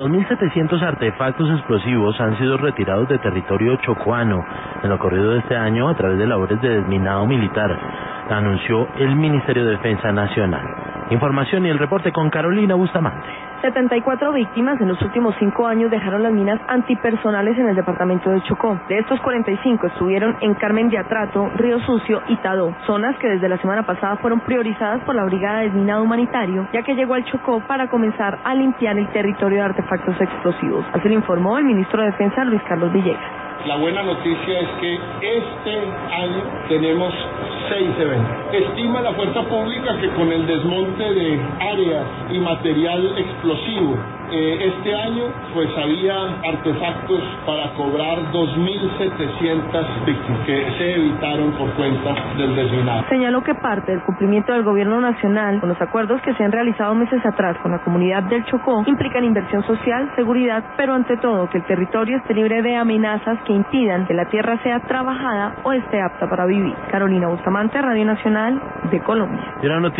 2.700 artefactos explosivos han sido retirados de territorio chocoano en lo corrido de este año a través de labores de desminado militar, anunció el Ministerio de Defensa Nacional. Información y el reporte con Carolina Bustamante. 74 víctimas en los últimos 5 años dejaron las minas antipersonales en el departamento de Chocó. De estos 45 estuvieron en Carmen de Atrato, Río Sucio y Tadó, zonas que desde la semana pasada fueron priorizadas por la Brigada de Desminado Humanitario, ya que llegó al Chocó para comenzar a limpiar el territorio de artefactos explosivos. Así lo informó el ministro de Defensa, Luis Carlos Villegas. La buena noticia es que este año tenemos 6 eventos. Estima la fuerza pública que con el desmonte de áreas y material explosivo, este año pues había artefactos para cobrar 2.700 víctimas que se evitaron por cuenta del desminado. Señaló que parte del cumplimiento del gobierno nacional con los acuerdos que se han realizado meses atrás con la comunidad del Chocó implican inversión social, seguridad, pero ante todo que el territorio esté libre de amenazas que impidan que la tierra sea trabajada o esté apta para vivir. Carolina Bustamante, Radio Nacional de Colombia.